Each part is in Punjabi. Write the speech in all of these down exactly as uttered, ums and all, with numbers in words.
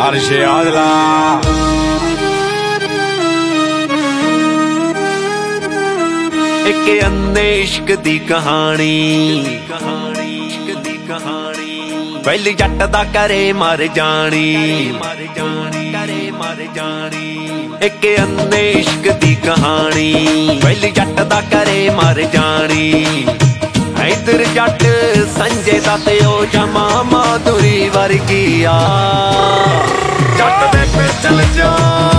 अर्श आदला एक अन्ने इश्क दी कहानी कहानी इश्क दी कहानी पहली जट दा करे मर जानी मर जानी करे मर जानी एक अन्ने इश्क दी कहानी पहली जट दा करे मर जानी इधर जट संजय दा ते ओ जमा माधुरी वर्गी आ जट दे पे चल जा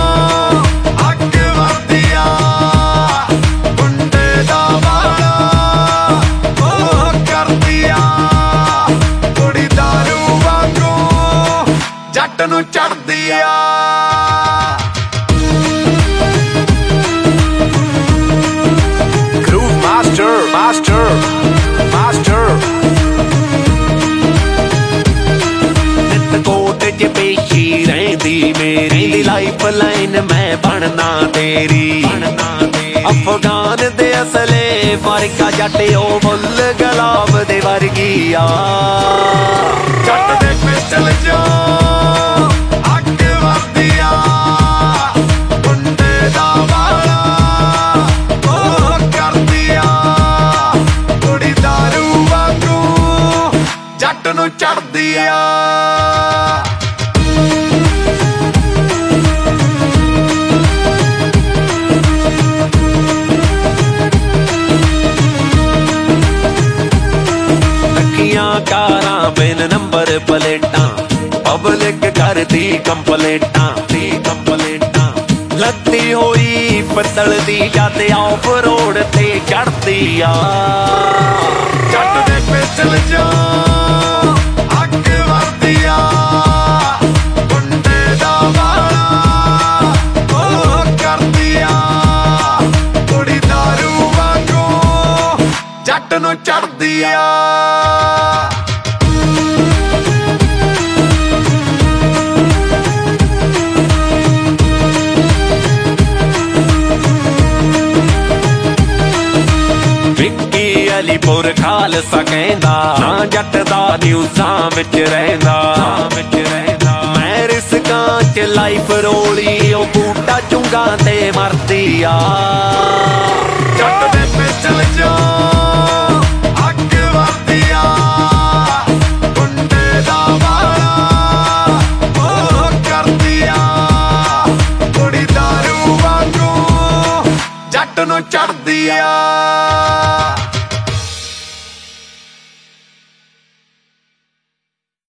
ਨੂੰ ਚੜਦੀ ਆ ਗਰੂਵ ਮਾਸਟਰ ਮਾਸਟਰ ਮਾਸਟਰ ਨਿਤ ਕੋਟ ਚ ਪੇਸ਼ੀ ਰਹਿੰਦੀ ਮੇਰੀ ਲਾਈਫ ਲਾਈਨ ਮੈਂ ਬਣਨਾ ਤੇਰੀ ਅਫਗਾਨ ਦੇ ਅਸਲੇ ਫਰਕਾ ਜੱਟ ਉਹ ਫੁੱਲ ਗੁਲਾਬ ਦੇ ਵਰਗੀ ਆ ਜੱਟ ਦੇ पे चल जा ਜੱਟ ਨੂੰ ਚੜਦੀ ਆ ਲੱਖੀਆਂ ਕਾਰਾਂ ਬਿਨ ਨੰਬਰ ਪਲੇਟਾਂ ਪਬਲਿਕ ਕਰਦੀ ਕੰਪਲੇਟਾਂ ਦੀ ਕੰਪਲੇਟਾਂ ਲੱਤੀ ਹੋਈ ਪੱਤਲ ਦੀ ਜੱਟ ਆਫ ਰੋਡ ਤੇ ਚੜਦੀ ਆ ਜੱਟ ਦੇ पे चल जा ਜੱਟ ਨੂੰ ਚੜਦੀ ਆ ਵਿੱਕੀ ਅਲੀਪੁਰ ਖਾਲਸਾ ਕਹਿੰਦਾ ਨਾ ਜੱਟ ਦਾ ਨਿਊਜ਼ਾਂ ਵਿੱਚ ਰਹਿੰਦਾ ਵਿੱਚ ਰਹਿੰਦਾ ਮੈਂ ਰਿਸਕਾਂ ਚ ਲਾਈਫ ਰੋਲੀ ਉਹ ਬੂਟਾ ਚੁੰਗਾਂ ਤੇ ਮਰਦੀ ਆ ਜੱਟ ਦੇ पे चल जा ਜੱਟ ਨੂੰ ਚੜਦੀ ਆ